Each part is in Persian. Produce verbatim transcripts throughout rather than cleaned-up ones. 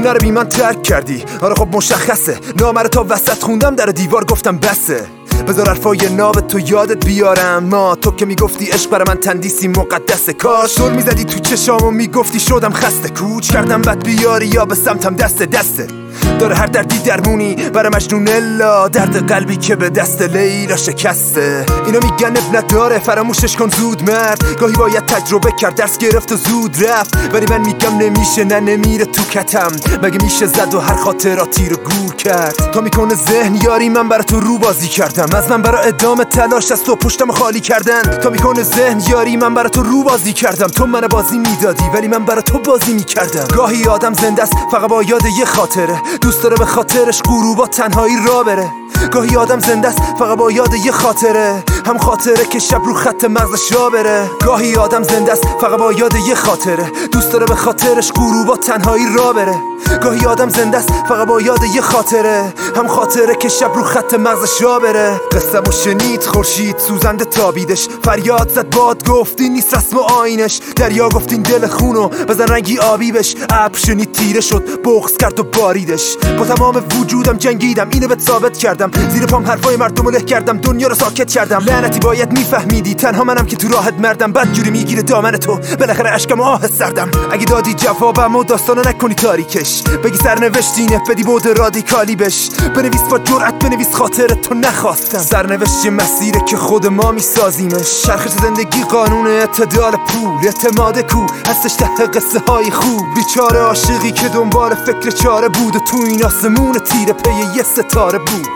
خونه رو بی من ترک کردی. آره خب مشخصه، نامه رو تا وسط خوندم، در دیوار گفتم بسه. بذار حرفای ناب تو یادت بیارم، ما تو که میگفتی عشق برای من تندیسی مقدسه. کاش سر میزدی تو چشام و میگفتی شدم خسته. کوچ کردم بد بیاری یا به سمتم دسته دسته. داره هر دردی درمونی برای مجنون الا درد قلبی که به دست لیلا شکسته. اینا میگن اب نداره فراموشش کن زود مرد، گاهی باید تجربه کرد درس گرفت و زود رفت. ولی من میگم نمیشه، نه نمیره تو کتم. مگه میشه زد و هر خاطراتی رو گور کرد؟ تا میکنه ذهن یاری من برای تو رو بازی کردم، از من برای ادامه تلاش از تو پشتم خالی کردن. تا میکنه ذهن یاری من برای تو رو بازی کردم، تو من بازی میدادی ولی من برای تو بازی میکردم. گاهی آدم زنده است فقط با یاد یه خاطره، دوست داره به خاطرش غروبا تنهایی را بره. گاهی آدم زنده است فقط با یاد یه خاطره، هم خاطره که شب رو خط مغزش را بره. گاهی آدم زنده است فقط با یاد یه خاطره، دوست داره به خاطرش غروبا تنهایی را بره. گاهی آدم زنده است فقط با یاد یه خاطره، هم خاطره که شب رو خط مغزش را بره. قصه‌مو شنید خورشید سوزنده تابیدش، فریاد زد باد گفتی نیست رسم و آینش. دریا گفتین دل خونو بزن رنگی آبی بش، ابر شنید تیره شد بغض کرد و باریدش. با تمام وجودم جنگیدم اینو بهت ثابت کردم، زیر پام حرفای مردمو له کردم دنیا رو ساکت کردم. لعنتی باید میفهمیدی تنها منم که تو راحت مردم، بد جوری میگیره دامن تو بالاخره اشکم آه سردم. اگه دادی جوابمو داستانو نکنی تاریکش، بگی سرنوشت اینه بدی بود رادیکالی بش. بنویس با جرأت بنویس خاطرت تو نخواستم، سرنوشت یه مسیره که خود ما میسازیمش. چرخش زندگی قانون اعتدال پول، اعتماد کو هستش ته قصه های خوب. بیچاره عاشقی که دنبال فکر چاره بود و تو این آسمون تیره پی یه ستاره بود.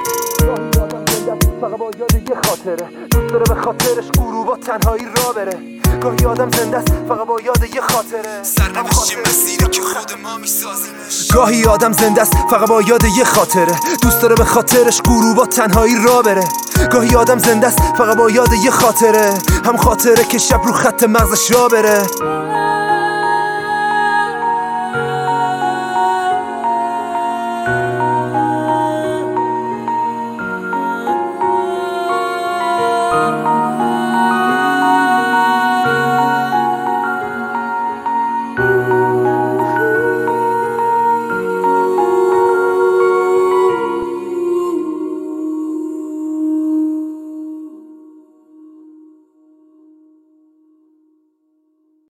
فقط با یاد یه خاطره، دوست داره به خاطرش غروبا تنهایی را بره. گاهی آدم زنده است فقط با یاد یه خاطره، سرنوشت مسیری که خود ما میسازیمش. گاهی آدم زنده است فقط با یاد یه خاطره، دوست داره به خاطرش غروبا تنهایی را بره. گاهی آدم زنده است فقط با یاد یه خاطره، هم خاطره که شب رو خط مغزش را بره.